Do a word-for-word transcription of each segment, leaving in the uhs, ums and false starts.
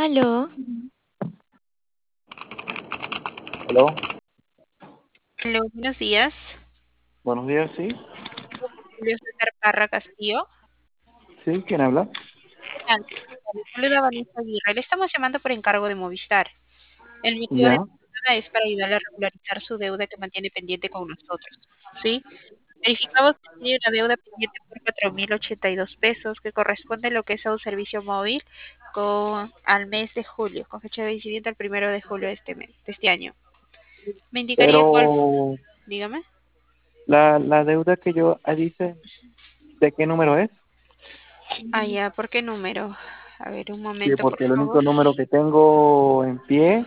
Aló, Hello, Hola, buenos días. buenos días, sí. Julio César Parra Castillo. Sí, ¿quién habla? ¿Qué tal? Le saluda Vanessa Aguirre. Le estamos llamando por encargo de Movistar. El motivo de Ya, la llamada es para ayudarle a regularizar su deuda que mantiene pendiente con nosotros. ¿Sí? Verificamos que tiene una deuda pendiente por cuatro mil ochenta y dos pesos que corresponde a lo que es a un servicio móvil con al mes de julio, con fecha de vencimiento el primero de julio de este mes, de este año. ¿Me indicaría cuál? pero Dígame. la, la deuda que yo ah, dice, ¿de qué número es? Ah, ya, ¿por qué número? A ver, un Sí, momento, por porque el único favor. número que tengo en pie,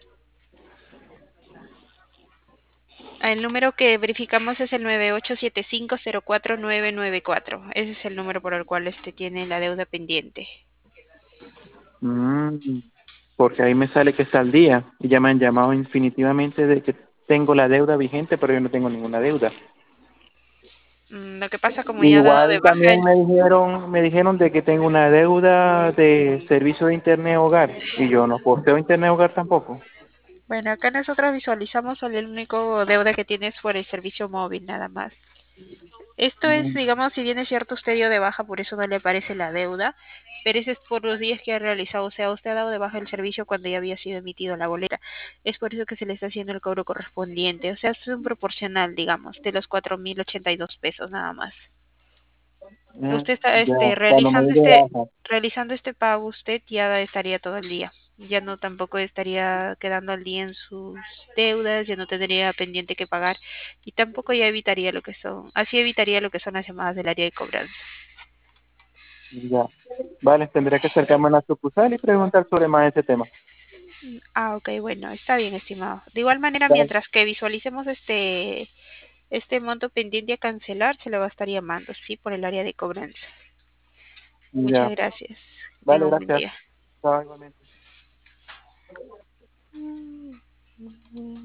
El número que verificamos es el nueve ocho siete cinco cero cuatro nueve nueve cuatro. Ese es el número por el cual este tiene la deuda pendiente. mm, porque ahí me sale que está al día y ya me han llamado infinitivamente de que tengo la deuda vigente, pero yo no tengo ninguna deuda. Mm, Lo que pasa como ya ha dado de Igual baja también el... me dijeron, me dijeron de que tengo una deuda de servicio de internet hogar y yo no posteo internet hogar tampoco. Bueno, acá nosotros visualizamos solo el único deuda que tiene es por el servicio móvil, nada más. Esto es, Mm, digamos, si bien es cierto, usted dio de baja, por eso no le aparece la deuda, pero ese es por los días que ha realizado. O sea, usted ha dado de baja el servicio cuando ya había sido emitido la boleta. Es por eso que se le está haciendo el cobro correspondiente. O sea, es un proporcional, digamos, de los cuatro mil ochenta y dos pesos nada más. mm, Usted está ya, este, cuando me realizando di de este, baja. realizando este pago, usted ya estaría todo el día. Ya no tampoco estaría quedando al día en sus deudas, ya no tendría pendiente que pagar y tampoco ya evitaría lo que son, así evitaría lo que son las llamadas del área de cobranza. Ya. Vale, tendré que acercarme a la sucursal y preguntar sobre más ese tema. Ah, ok, bueno, está bien, estimado. De igual manera, Vale. mientras que visualicemos este, este monto pendiente a cancelar, se le va a estar llamando, sí, por el área de cobranza. Muchas Ya. gracias. Que Vale, tenga un buen gracias. día. Chao, igualmente.